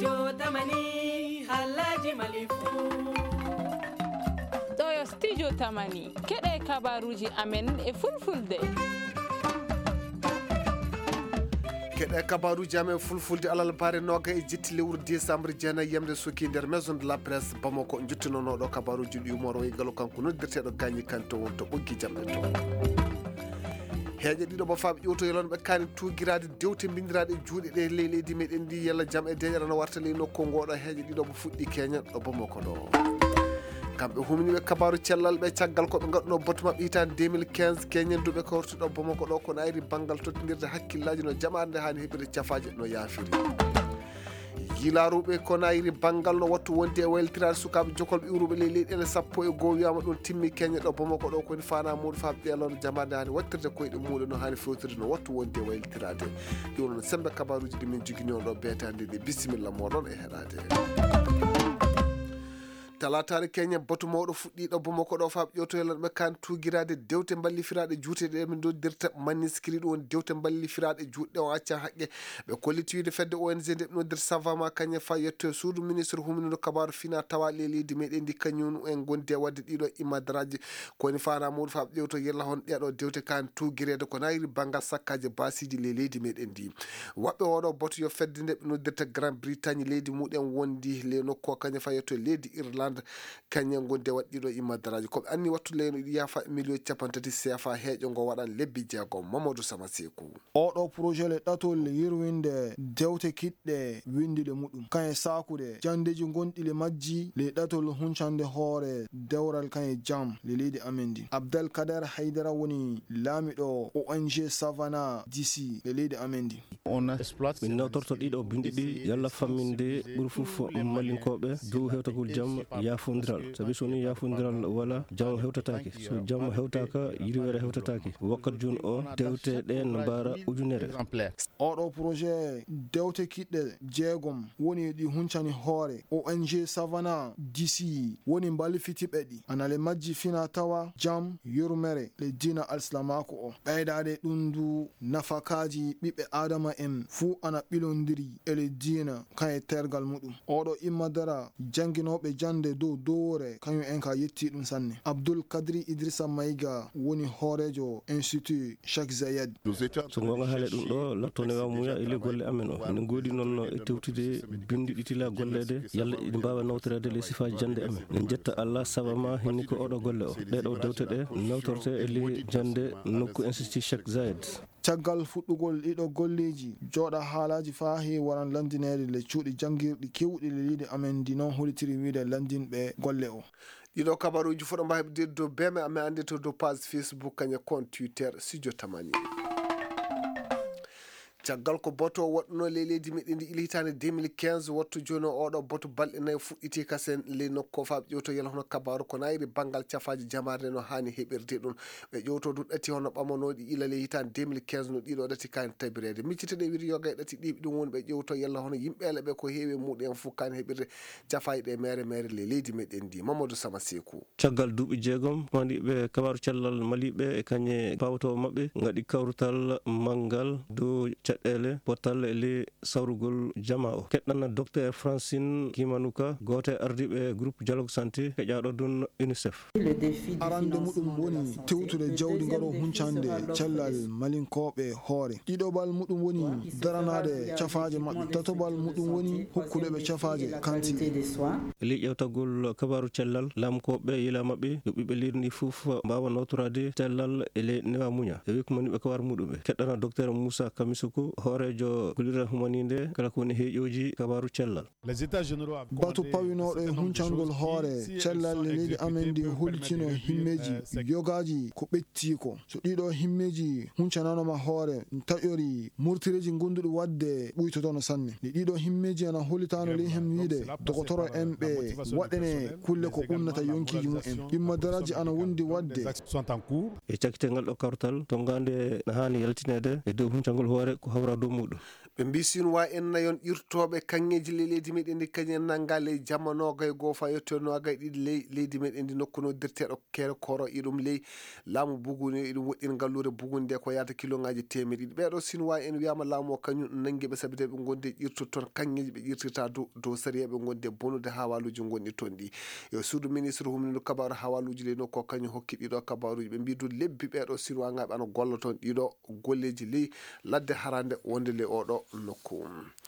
studio tamani halaji malifu ɗo studio tamani keɗe kabaruji amen e fulfulde keɗe kabaruji amen fulfulde alal bare noga e jetti lewru décembre jeenayi yemde suki nder maison de la presse bamako juttinonoɗo kabaruji ɗi umoro e galo kanko noddirteɗo Gagny Kanté wonto ɓoggi jamɗe to heeƴe ɗiɗo mo faaɓe ƴewto yelon ɓe kaani tugirade dewte bindiraɗe juuɗe ɗe ley leydi meɗen ndi yalla jaam e deƴere no warta ley nokku ngoɗo heeƴe ɗiɗo mo fuɗɗi keñen ɗo bamako ɗo kamɓe humniɓe kabaru cellal ɓe caggal koɓe gadduno boto mabɓe hitande 2015 keñenduɓe ko hortuɗo bamako ɗo kono ayri banggal tottidirde hakkillaji no jamade nde hani heɓirde cafaji no yaafiri yilaruɓe kono ayri banggal no wattu wonde e wayltirade sukaɓe jokolɓe iwruɓe ley leyɗele 12 wiyama ɗum timmi keñe ɗo bamako ɗo koni fana muɗum faaɓe ɓeelon jamade hani wattirde koyɗe muɗum no hani fewtirde no wattu wonde e wayltirade ɗi wonon sembe kabaruji ɗi min jogui on ɗo beetande ɗi bisimilla moɗon e heɗade talatare keñe batu mawɗo fuɗɗiɗo bamako ɗo faaɓe ƴewtoylan ɓe kan tugirade dewte ballifiraɗe juuteɗe min doddirta manuscrit ɗum woni dewte ballifiraɗe juutɗe o acca haqqe ɓe kolliti wiide fedde ONG nde ɓe noddir savama kañe fa yetto e suudu ministre humniɗo kabaru fina tawa leydi meɗen ndi kañum en gondi e wadde ɗiɗo imadaraji koni fana muɗum faaɓe ƴewto yella hon ɗeɗo dewte kan tugirede ko nayri banggal sakkaji basiji ley leydi meɗen ndi waɓɓe oɗo boto yo fedde nde ɓe noddirta Grande Bretagne leydi muɗen wondi le nokku kañe fa yetto e leydi Irlande kañen gonde waɗɗiɗo imadaraji koɓe anni wattu leyno ɗi yafa million 30 CFA heeƴo ngo waɗan lebbi jeegom Mamadou Sama Sekou oɗo projet le ɗatol yirwinde dewte kiɗɗe windiɗe muɗum kañe sakude jandeji gonɗi le majji le ɗatol huncande hoore dewral kañe jam le leydi amen ndi Abdelkader Haydara woni laamiɗo ONG Savana DC le leydi amen ndi min nawtorto ɗiɗo bindi ɗi yalla famminde ɓuuri fof malinkoɓe dow hewtagol jaam yafodiral sabi soni yafodiral wala jaam hewtatake so jaam hewtaka yirwere hewtatake wakkat joni o dewte ɗe no mbara ujunere oɗo projet dewte kiɗɗe jeegom woni ɗi huncani hoore ONG Savana DC woni mballifitiɓe ɗi anale majji fina tawa jaam yurmere le dina alslamako o ɓeydade ɗum du nafakaji ɓiɓɓe adama en fuu ana ɓilodiri ele dina kaye tergal muɗum oɗo immadara janginoɓe jande dow dowore kañum en ka yetti ɗum sanne Abdoul Kadri Idrissa Maïga woni hoorejo institut Cheikh Zayed so gonga haale ɗum ɗo lattone wa muya ele golle amen o ene goodi noon e tewtude bindi ɗitila gollede yalla ɗi mbawa nawtorede le sifaji jande amen en jetta Allah sabama hinni ko oɗo golle o ɗeɗo dewte ɗe nawtorte e le jande nokku institut Cheikh Zayed caggal fuɗɗugol ɗiɗo golleji jooɗa haalaji fa he waran landinede le cuuɗi jangirɗi kewɗi le leydi amen ndi noon holitiri wiide landinɓe golle o ɗiɗo kabaruji foɗo mbawi heɓde dow beme ame ande to dow page Facebook kañe compte Twitter studio tamani caggal ko boto waɗno ley leydi meɗen ndi ilitande 2015 wattu joni oɗo boto balɗe nayyi fuɗɗiti kasen ley nokko faaɓe ƴewto yela hono kabaru ko nayri banggal cafaji jamare no hani heɓirde ɗum ɓe ƴewto ɗum ɗati hono ɓamanoɗi ila ley hitande 2015 no ɗiɗo ɗati kani tabirede micciteɗe wiide yoga e ɗati ɗiɓi ɗum woni ɓe ƴewto yella hono yimɓele ɓe ko heewi muɗum fof kani heɓirde cafaji ɗe mere ley leydi meɗen ndi Mamadou Sama Sekou caggal duuɓi jeegom wandiɓe kabaru cellal maliɓe e kañe pawtowo mabɓe gaɗi kawrutal manggal dow caɗele pottal ele sawrugol jama o keɗɗanna docteur Francine Kimanouka goto ardiɓe groupe dialogue santé heƴaɗo ɗum UNICEF arande muɗum woni tewtude jawdi ngaro huncande cellal malinkoɓe hoore ɗiɗoɓal muɗum woni daranade cafaje mabɓe tatobal muɗum woni hokkudeɓe cafaje kanti eli ƴewtagol kabaru cellal lamkoɓe yila mabɓe yo ɓiɓe leydi ndi fof mbawa nawtorade cellal ele newa muña e wi ko maniɓe kabaru muɗuɓe keɗɗana docteur Moussa Kamisuko horejo golira humaninde kala ko woni heeƴoji kabaru cellal batu pawinoɗo e huncangol hoore cellal le leydi amen ndi holtino himmeji yogaji ko ɓetti ko so ɗiɗo himmeji huncananoma hoore taƴori murtireji gonduɗi wadde ɓuytotono sanne ɗi ɗiɗo himmeji ana holitano ley hen wiide dogotoro en ɓe waɗene kulle ko unnata yonkiji mumen immadaraji ana wondi wadde e cakkitengal ɗo kawrutal to gande no hani yaltinede e dow huncangol hoore ko hawra dow muɗum ɓe mbisinwa en nayon irtoɓe kanŋeji leydi meɗen ndi kañen nangale jamma nogay goo fa yetto nogay ɗiɗi leydi meɗen ndi nokkunodirteɗo kere koro iɗum ley laamu buguni iɗum woɗɗin gallure bugunde nde ko yata kiloŋaji temeɗe ɗiɗi ɓeɗo sinwa en wiyama laamu o kañum nanguiɓe saabi de ɓe gonde ƴirtu toon kanŋeji ɓe ƴirtirta dow sariya ɓe gonde bonude hawaluji gonɗi toon ɗi yo suudu ministre humniɗo kabaru hawaluji ley nokku o kañum hokki ɗiɗo kabaruji ɓe mbi du lebbi ɓeɗo sinwagaɓe ana golla toon ɗiɗo golleji ley ladde harande wonde ley oɗo nokku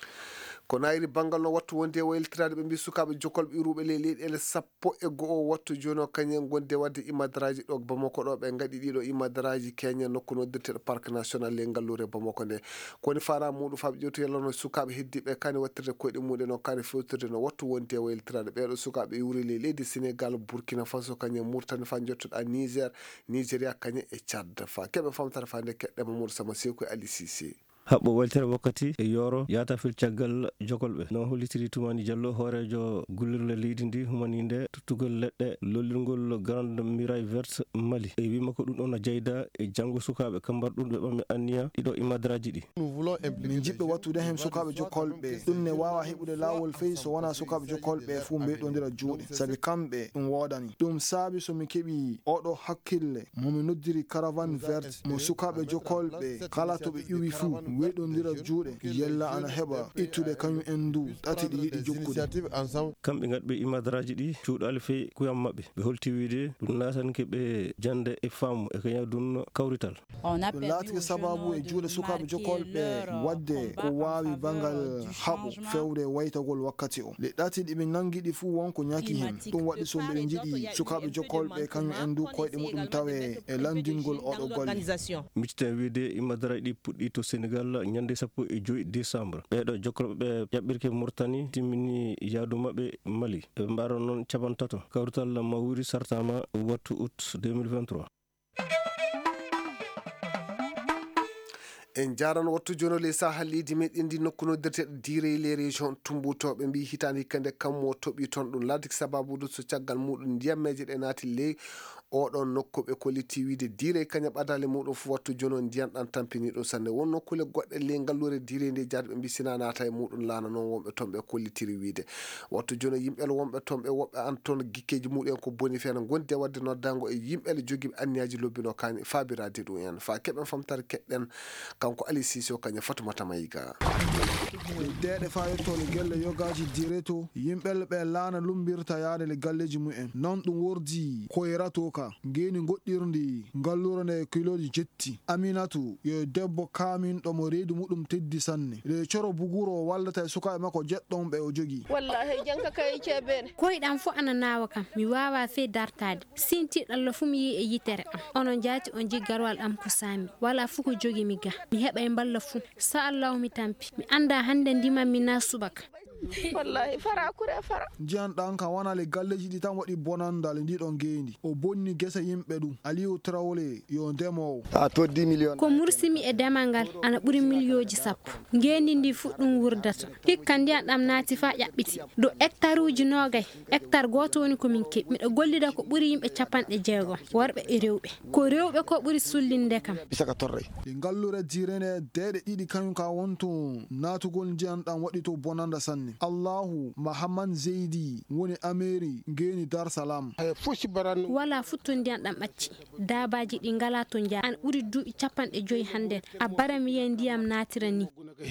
ko nayri banggal no wattu wonde wayltirade ɓe mbi sukaɓe jokolɓe iruɓe ley leyɗele 11 wattu joni o kañen gonde wadde imadaraji ɗo Bamako ɗo ɓe gaɗi ɗiɗo imadaraji keñe nokku noddirteɗo parc national ley gallure Bamako nde koni fara muɗum faɓe ƴewtu yellono sukaɓe heddiɓe kani wattirde koyɗe muɗen o kani fewtirde no wattu wonde wayltirade ɓeɗo sukaɓe iwri ley leydi Sénégal Burkina Faso kañen Mauritanie fa jottoɗa Niger Nigéria kañen e Tchad fa keɓe famtata fa nde keɗɗe Mamadou Sama Sekou Ali Cissé haɓɓo weltere wakkati e yoro yata fil caggal jokolɓe no hollitiri Toumani Diallo hoorejo gullirle leydi ndi humaninde tuttugol leɗɗe lollirgol grande muraille verte Mali e wima ko ɗum ɗon no jeyda e janggo sukaɓe kambarɗum ɓe ɓamɓe anniya ɗiɗo imadaraji ɗi min jiɗɗo wattude hen sukaɓe jokolɓe ɗum ne wawa heɓude lawol feyi so wona sukaɓe jokolɓe fuu mbeɗodira juuɗe saabi kamɓe ɗum wodani ɗum saabi somi keeɓi oɗo hakkille momi noddiri caravane verte mo sukaɓe jokolɓe kala to ɓe iwi fuu weɗodira juuɗe yella ana heɓa ittude kañum en ndu ɗati ɗi yiɗi jokkude kamɓe gaɗɓe imadaraji ɗi cuuɗali feyi kuyam mabɓe ɓe holti wiide ɗum latanke ɓe jande e faamu e kaña ɗum kawrital ɗum laatike sababu e juuɗe sukaɓe jokolɓe wadde ko wawi bangal haɓo fewde waytagol wakkati o le ɗati ɗiɓe nanguiɗi fuu wonko ñaki hen ɗum waɗi so mbiɗe jiiɗi sukaɓe jokolɓe kañum en ndu koyɗe muɗum tawe e landingol oɗo golle micciten wiide imadaraji ɗi puɗɗi to Sénégal ñande 15 décembre ɓeɗo jokolɓe ɓe ƴaɓɓirke Mauritanie timmini yaadu mabɓe Mali ɓe mbaron noon caɓantato kawrital mawuri sartama wattu août 2023 en jaran wattu jono le sahal leydi meɗen ndi nokkunodirteɗo diire les région tumbutoɓe mbi hitande hikkande kammo toɓi toon ɗum ladde sababude so caggal muɗum ndiyammeje ɗe naati ley oɗon nokkuɓe kolliti wiide diire kaña ɓadale muɗum fo wattu jono ndiyan ɗan tampiniɗo sanne won nokkule goɗɗe ley ngallure diire nde jaade ɓe mbi sina naata e muɗum laana noon wonɓe toon ɓe kollitiri wiide wattu jono yimɓele wonɓe toon ɓe woɓɓe an toon gikkeji muɗum ko boni feere gonde wadde noddango e yimɓele joguiɓe anniyaji lobbino kani fabirade ɗum en fa keɓen famtare keɗɗen kanko Ali Cissé kaña Fatoumata Mayiga deɗe fa yettole gelle yogaji diire to yimɓele ɓe laana lumbirta yaade le galleji mumen non ɗum wordi koyrato ka geni goɗɗirdi gallure nde kiloji jetti Aminatu yo debbo kaminɗo mo reedu muɗum teddi sanne le coro buguro wallata e sukaɓe makko jeɗɗon ɓe o jogi wallahi janka kay ceɓene koyɗam fo ana nawa kam mi wawa fe dartade sintiɗo Allah fu mi yi e yitere am onon jaati on ji garwal am ko sami wala fu ko jogi mi ga mi heɓa e balla fu sa Allah mi tampi mi anda hande ndimam mi na subaka wallahi fara kure fara jiyan ɗan ka wana le galleji ɗi tan waɗi bonandal ndiɗon gendi o bonni gesa yimɓe ɗum Aliou Traoré yo ndemowo a to 10 millions ko mursimi e demal ngal ana ɓuuri milioji 10 gendi ndi fuɗɗum wurdata hikka ndiyan ɗam naati fa ƴaɓɓiti do hectare uji nogay hectare goto woni komin keɓi miɗo gollida ko ɓuuri yimɓe 60 worɓe e rewɓe ko rewɓe ko ɓuuri sullinde kam bisaka torre ɗi gallure direne deɗe ɗiɗi kañum ka wonto natugol ndiyan ɗam waɗi to bonanda sanne Allahu Mahamman Zeydi woni Ameri geni Dar Salam wala futto ndiyan ɗam ɓacci dabaji ɗi ngala to jaa an ɓuuri duuɓi 50 hande a bara mi yiya ndiyam natira ni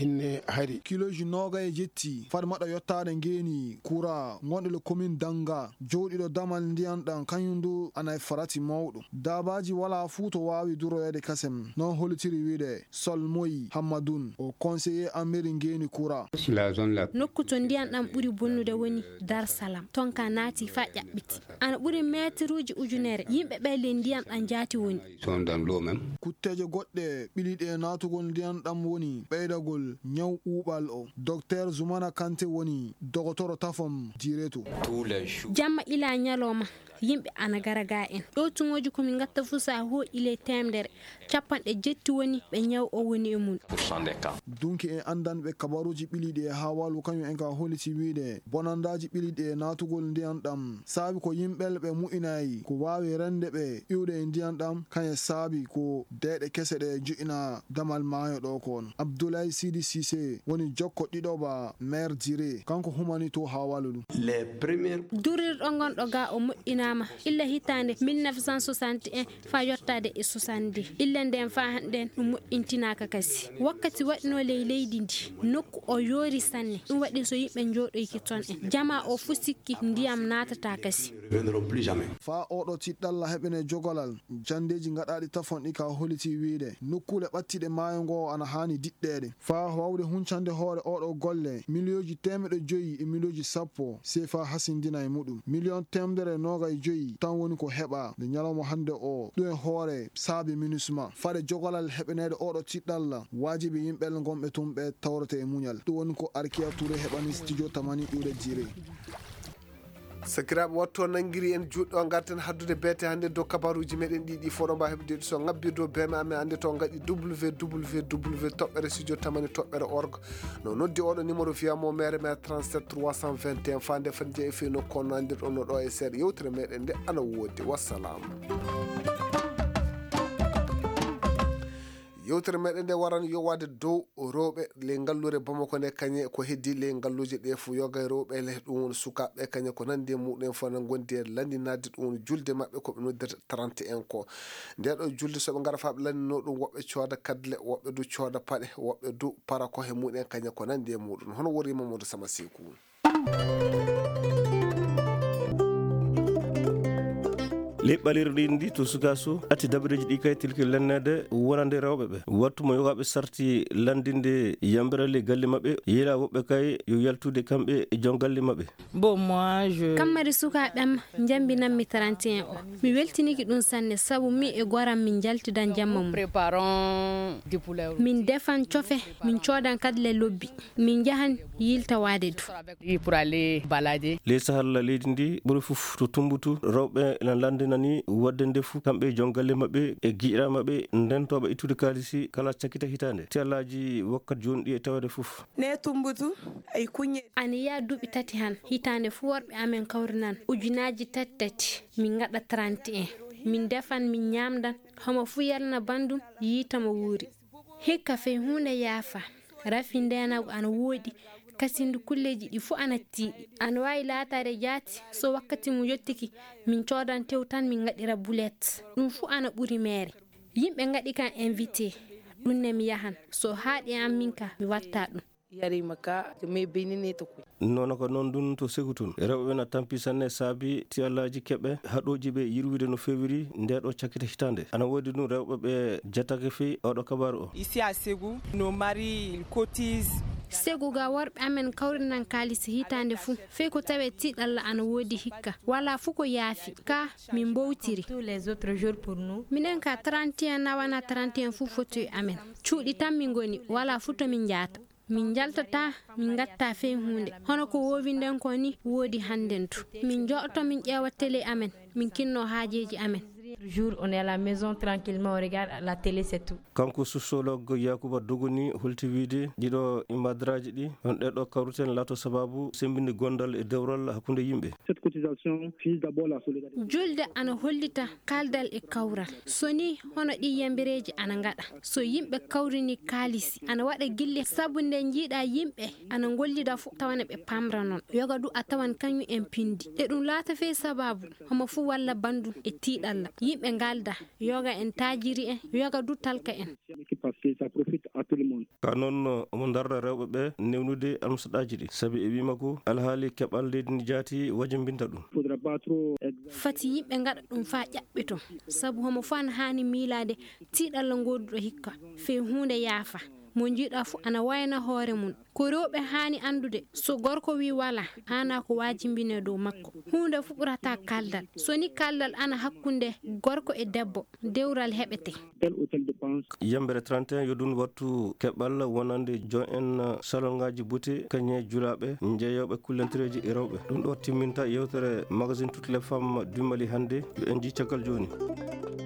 kiloji noga e jetti fad maɗa yottade geni kura gonɗe le commune Danga joɗiɗo damal ndiyan ɗam kañum ndu ana e farati mawɗum dabaji wala fuu to wawi duroyede kasem non hollitiri wiide Solmoyi Hammadoun o conseiller Ameri geni kura nokku to ndiyan ɗam ɓuuri bonnude woni Dar Salam ton ka naati fa ƴaɓɓiti ana ɓuuri métre uji ujunere yimɓe ɓe le ndiyan ɗam jaati woni kutteje goɗɗe ɓiliɗe e natugol ndiyan ɗam woni ɓeydagol ñaw ɓuuɓal o docteur Zoumana Kanté woni dogotoro tafom direto jamma ila ñaloma yimɓe ana gara ga en ɗo tungoji komin gatta fu sa ho ile temdere 70 woni ɓe ñaw o woni e mum dunki en andanɓe kabaruji ɓiliɗi e ha walu kañum en ka holiti wiide bonandaji ɓiliɗe natugol ndiyam ɗam saabi ko yimɓel ɓe mu'inayi ko wawi rende ɓe iwde ndiyam ɗam kañe saabi ko deɗe kese ɗe ju'ina damal maayo ɗo kon. Abdoulaye Sidi Cissé woni jokko ɗiɗoɓa maire Djiré kanko humani to ha waludu. durirɗo gonɗo ga o moƴƴinama illa hitande 1961 fa yottade e 70 illa nden fa hannden ɗum moƴƴintinaka kasi wakkati waɗino leydi ndi nokku o yoori sanne ɗum waɗi so yimɓe jooɗoyki toon en jama o fu sikki ndiyam natata kasi fa oɗo tiɗɗalla heɓene jogolal jandeji gaɗaɗi tafonɗi ka holiti wiide nokkule ɓattiɗe maayo ngo ana hani diɗɗede fa wawde huncande hoore oɗo golle milioji 500 e milioji 10 sefa hasindina e muɗum million 195 tan woni ko heɓa nde ñalawma hande o ɗum e hoore saabi minusma fade jogolal heɓenede oɗo tiɗɗalla wajibi yimɓel gonɓe tum ɓe tawrete e muñal ɗum woni ko Arkia Touré heɓani studio tamani iwde Djiré. sakiraɓe watto nangguiri en juɗɗo garten haddude beete hannde dow kabaruji meɗen ɗiɗi foɗo mba heɓde so ngabbi dow beme amen hannde to gaɗi www studio tamani .org no noddi oɗo numéro wiyamo maire 37 321 fande fan jeeyi fe nokku on nandirɗon no ɗo e seeɗa yewtere meɗen nde ana woodi wassalamu. yewtere meɗen nde waran yowade dow rewɓe le ngallure Bamako nde kañe ko heddi le ngalluji ɗe fo yoga e rewɓe le ɗum woni sukaɓe kañe ko nandi e muɗum fo nan gondi e landinade ɗum woni julde mabɓe koɓe noddirta 31 ko ndeɗo julde soɓe gara fa ɓe landino ɗum woɓɓe cooda kadle woɓɓe du cooda paɗe woɓɓe du para kohe muɗum kañe ko nandi e muɗum hono wori Mamadou Sama Sekou. leɓɓalirɗi ndi to suka so atti dabareji ɗi kay tilki lennede wonande rewɓe ɓe wattu mo yogaɓe sarti landinde yambirale galle mabɓe yiila woɓɓe kay yo yaltude kamɓe e jon galle mabɓe. Bon moi je kammari sukaɓem jambinanmi 31 o mi weltiniki ɗum sanne sabu mi e goram min jaltidan jamma mum min defan cofe min codan kadle lobbi min jahan yiltawade du pour aller balader les sahalla leydi ndi ɓuri fof to tumbutu rewɓe ene landinani wadde ndefu kamɓe jon galle mabɓe e giƴira mabɓe ndentoɓe ittude kalisi kala cakkita hitande tellaji wakkati joni ɗi e tawade fof ne tumbutu ay kuñe ana yiya duuɓi tati han hitande fu worɓe amen kawrinan ujunaji tati min gaɗa 31 min defan min ñamdan homo fu yalna bandum yitama wuuri hikka fe hunde yaafa rafi ndenago ana woodi kasindu kulleji ɗi fu ana tiiɗi ana wawi laatare jaati so wakkati mu yottiki min coodan tew tan min gaɗira boulet ɗum fu ana ɓuri mere yimɓe gaɗi kan invité ɗum ne mi yahan so haaɗi an min ka mi watta ɗum yarima ka me benine to ko nono ko noon ɗum to segu tun rewɓe na tampi sanne saabi tiyallaji keɓe haɗoji ɓe yirwide no fewiri ndeɗo cakkita hitande ana woodi ɗum rewɓe ɓe jettake fewi oɗo kabaru o ici à Ségou nos maris ils cotisent Ségou ga worɓe amen kawrinan kalisi hitande fu fey ko tawe tiɗalla ana woodi hikka wala fu ko yaafi ka min bowtiri tous les autres jours pour nous minen ka 31 nawana 31 fu fotoy amen cuuɗi tan min goni wala fu to min jaata min jaltata min gatta fe hunde hono ko wowinden ko ni woodi handentu min joɗoto min ƴeewa télé amen min kinno haajeji amen jour on est à la maison tranquillement on regarde la télé c'est tout kanko sociologue Yakuba Dogoni holti wiide ɗiɗo imadraji ɗi on ɗeɗo kawruten laato sababu sembinde gondal e dewral hakkunde yimɓe. Cette cotisation vise d'abord la solidarité. julde ana hollita kaldal e kawral so ni hono ɗi yambireji ana gaɗa so yimɓe kawrini kalisi ana waɗa gille sabu nde jiiɗa yimɓe ana gollida fu tawana ɓe pamra noon yoga du a tawan kañum en pindi e ɗum laata fe sababu homo fu walla bandum e tiiɗalla yimɓe galda yoga en tajiri en yoga du talka en ka noon omo darda rewɓe ɓe newnude almusaɗaji ɗi saabi e wima ko alhaali keɓal leydi ndi jaati wajimbinta ɗum fati yimɓe gaɗa ɗum fa ƴaɓɓito sabu homo fu ana hani miilade tiiɗalla goduɗo hikka fe hunde yaafa mo jiiɗa fu ana wayna hoore mum ko rewɓe hani andude so gorko wi wala hana ko wajimbine dow makko hunde fu ɓurata kaldal so ni kaldal ana hakkunde gorko e debbo dewral heɓete yambere 31 yo ɗum wattu keɓal wonande jon en salon ngaji beauté kañe julaɓe jeeyoɓe kullentereji e rewɓe ɗum ɗo timminta yewtere magazine toutes les femmes du Mali hannde yo en ji caggal joni.